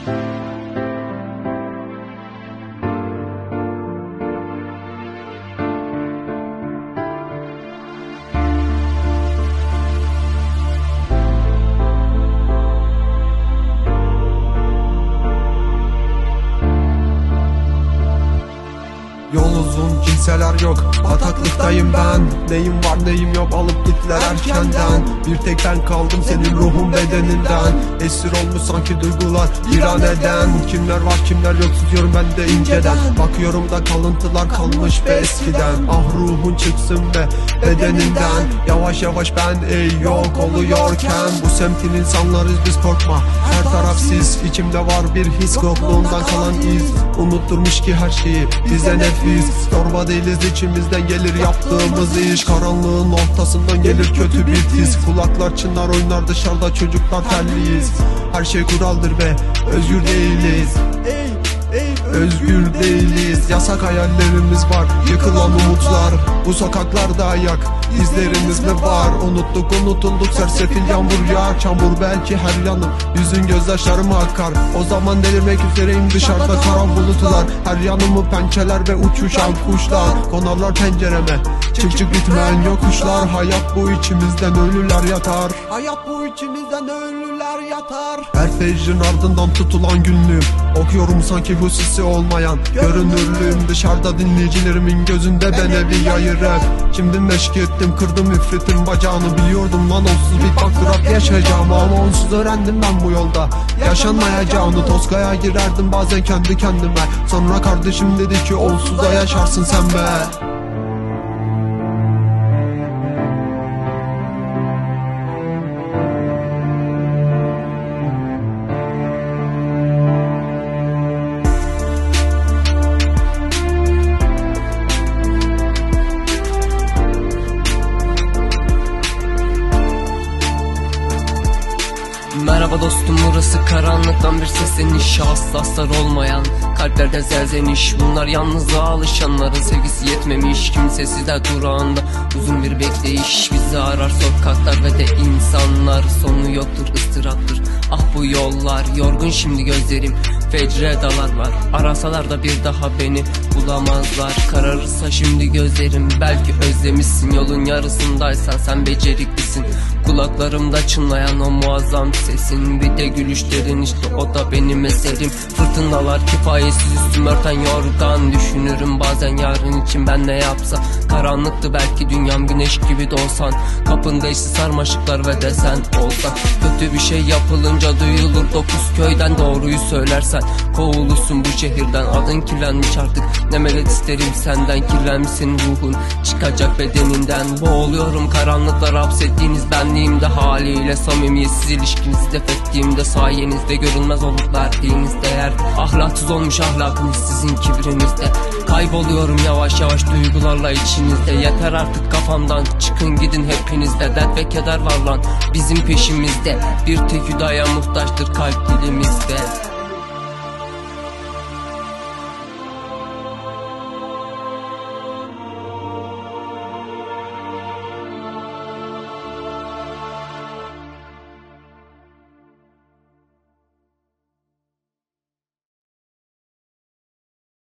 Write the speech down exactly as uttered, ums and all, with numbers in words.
Yol uzun, kimseler yok, bataklıktayım ben. Neyim var neyim yok, alıp gittiler erkenden. Bir tek ben kaldım senin ruhun bedeninden. Esir olmuş sanki duygular bir an eden. Kimler var kimler yok tutuyorum ben de inceden. Bakıyorum da kalıntılar kalmış be eskiden. Ah ruhun çıksın be bedeninden. Yavaş yavaş ben ey yok oluyorken. Bu semtin insanlarız biz, korkma her taraf sis. İçimde var bir his, yokluğundan kalan iz. Unutturmuş ki her şeyi bize nefis. Zorba değiliz, içimizden gelir yaptığımız iş. Karanlığın ortasından gelir kötü bir tiz. Kulaklar çınlar oynar dışarıda çocuklar terliyiz. Her şey kuraldır be, özgür değiliz. Özgür değiliz, yasak hayallerimiz var, yıkılan umutlar. Bu sokaklarda ayak izlerimiz mi var? Unuttuk unutulduk, sersefil yağmur yağar. Çamur belki her yanım, yüzün gözyaşlarıma akar. O zaman delirmek üzereyim, dışarıda kara bulutlar. Her yanımı pençeler ve uçuşan kuşlar. Konarlar pencereme, çık çık bitmeyen yokuşlar. Hayat bu içimizden, ölüler yatar. Hayat bu içimizden, ölüler yatar. Her fecrin ardından tutulan günlüğüm, okuyorum sanki husisi olmayan görünürlüğüm. Dışarıda dinleyicilerimin gözünde ben evi yayı rap. Şimdi meşk ettim, kırdım ifritin bacağını. Biliyordum lan onsuz bir baktırap yaşayacağım, ama onsuz öğrendim ben bu yolda yaşanmayacağını. Toskaya girerdim bazen kendi kendime. Sonra kardeşim dedi ki onsuzda yaşarsın sen be. Merhaba dostum, burası karanlıktan bir sesleniş. Hassaslar olmayan kalplerde zerzeniş. Bunlar yalnızlığa alışanların sevgisi yetmemiş. Kimsesizler durağında uzun bir bekleyiş. Bizi arar sokaklar ve de insanlar. Sonu yoktur, ıstıraptır ah bu yollar. Yorgun şimdi gözlerim, fecre dalar var. Arasalar da bir daha beni bulamazlar. Kararırsa şimdi gözlerim, belki özlemişsin. Yolun yarısındaysan sen beceriklisin. Kulaklarımda çınlayan o muazzam sesin, bir de gülüşlerin, işte o da benim eserim. Fırtınalar kifayesiz üstüm örten yorgan. Düşünürüm bazen yarın için ben ne yapsa. Karanlıktı belki dünyam, güneş gibi doğsan. Kapında işte sarmaşıklar ve desen olsa. Kötü bir şey yapılınca duyulur dokuz köyden. Doğruyu söylersen kovulursun bu şehirden. Adın kirlenmiş artık, ne medet isterim senden. Kirlenmişsin ruhun, çıkacak bedeninden. Boğuluyorum karanlıklar hapsettiğiniz benliğimde. Haliyle samimiyetsiz ilişkinizi def ettiğimde sayenizde görünmez olup verdiğiniz değer. Ahlaksız olmuş ahlakınız sizin kibrinizde. Kayboluyorum yavaş yavaş duygularla içinizde. Yeter artık kafamdan, çıkın gidin hepinizde. Dert ve keder var lan bizim peşimizde. Bir tek hüdaya muhtaçtır kalp dilimizde.